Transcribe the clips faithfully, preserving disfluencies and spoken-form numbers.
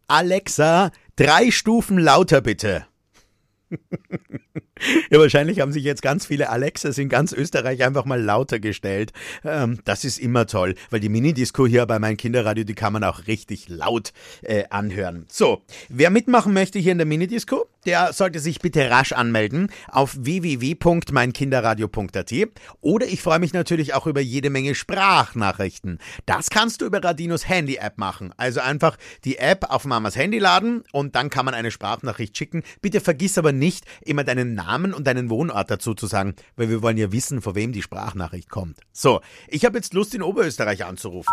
Alexa, drei Stufen lauter bitte. Ja, wahrscheinlich haben sich jetzt ganz viele Alexas in ganz Österreich einfach mal lauter gestellt. Ähm, das ist immer toll, weil die Minidisco hier bei meinem Kinderradio, die kann man auch richtig laut äh, anhören. So, wer mitmachen möchte hier in der Minidisco, der sollte sich bitte rasch anmelden auf w w w punkt mein kinderradio punkt a t oder ich freue mich natürlich auch über jede Menge Sprachnachrichten. Das kannst du über Radinos Handy-App machen. Also einfach die App auf Mamas Handy laden und dann kann man eine Sprachnachricht schicken. Bitte vergiss aber nicht, immer deinen Namen und deinen Wohnort dazu zu sagen, weil wir wollen ja wissen, von wem die Sprachnachricht kommt. So, ich habe jetzt Lust, in Oberösterreich anzurufen.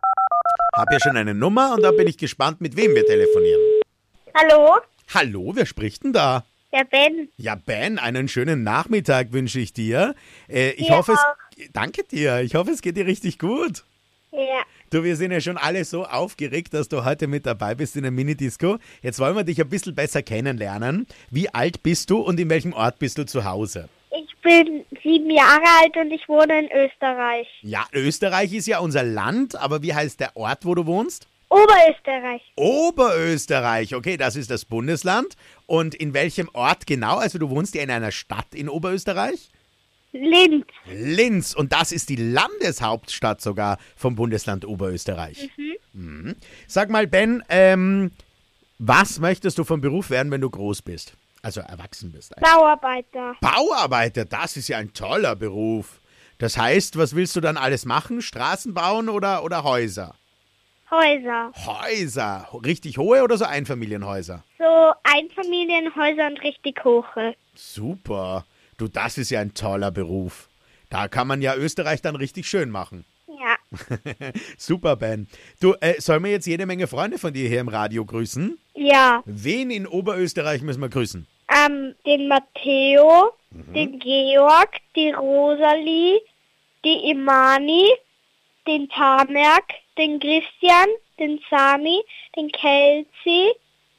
Habe ja schon eine Nummer und da bin ich gespannt, mit wem wir telefonieren. Hallo? Hallo, wer spricht denn da? Ja, Ben. Ja, Ben, einen schönen Nachmittag wünsche ich dir. Äh, ich Dir hoffe, es, auch. danke dir. Ich hoffe, es geht dir richtig gut. Ja. Du, wir sind ja schon alle so aufgeregt, dass du heute mit dabei bist in der Minidisco. Jetzt wollen wir dich ein bisschen besser kennenlernen. Wie alt bist du und in welchem Ort bist du zu Hause? Ich bin sieben Jahre alt und ich wohne in Österreich. Ja, Österreich ist ja unser Land, aber wie heißt der Ort, wo du wohnst? Oberösterreich. Oberösterreich, okay, das ist das Bundesland. Und in welchem Ort genau? Also du wohnst ja in einer Stadt in Oberösterreich? Linz. Linz, und das ist die Landeshauptstadt sogar vom Bundesland Oberösterreich. Mhm. Mhm. Sag mal, Ben, ähm, was möchtest du vom Beruf werden, wenn du groß bist? Also erwachsen bist. Eigentlich. Bauarbeiter. Bauarbeiter, das ist ja ein toller Beruf. Das heißt, was willst du dann alles machen? Straßen bauen oder, oder Häuser? Häuser. Häuser, richtig hohe oder so Einfamilienhäuser? So Einfamilienhäuser und richtig hohe. Super. Du, das ist ja ein toller Beruf. Da kann man ja Österreich dann richtig schön machen. Ja. Super, Ben. Du, äh, sollen wir jetzt jede Menge Freunde von dir hier im Radio grüßen? Ja. Wen in Oberösterreich müssen wir grüßen? Ähm, den Matteo, mhm. den Georg, die Rosalie, die Imani, den Tamerk, den Christian, den Sami, den Kelsey,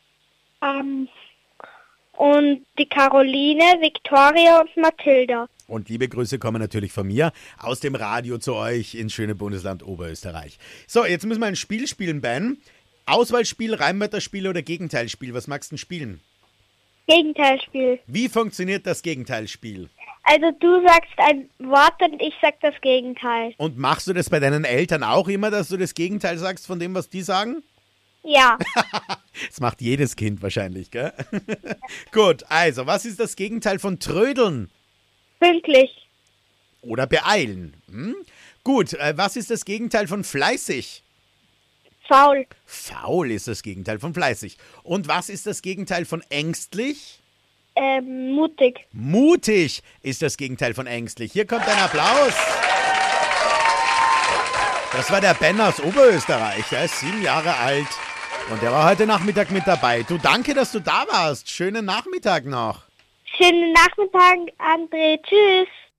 ähm, und die Caroline, Victoria und Mathilda. Und liebe Grüße kommen natürlich von mir aus dem Radio zu euch ins schöne Bundesland Oberösterreich. So, jetzt müssen wir ein Spiel spielen, Ben. Auswahlspiel, Reimwörterspiel oder Gegenteilspiel? Was magst du denn spielen? Gegenteilspiel. Wie funktioniert das Gegenteilspiel? Also du sagst ein Wort und ich sag das Gegenteil. Und machst du das bei deinen Eltern auch immer, dass du das Gegenteil sagst von dem, was die sagen? Ja. Das macht jedes Kind wahrscheinlich, gell? Gut, also, was ist das Gegenteil von trödeln? Pünktlich. Oder beeilen. Hm? Gut, äh, was ist das Gegenteil von fleißig? Faul. Faul ist das Gegenteil von fleißig. Und was ist das Gegenteil von ängstlich? Ähm, mutig. Mutig ist das Gegenteil von ängstlich. Hier kommt ein Applaus. Das war der Ben aus Oberösterreich. Er ist sieben Jahre alt. Und der war heute Nachmittag mit dabei. Du, danke, dass du da warst. Schönen Nachmittag noch. Schönen Nachmittag, André. Tschüss.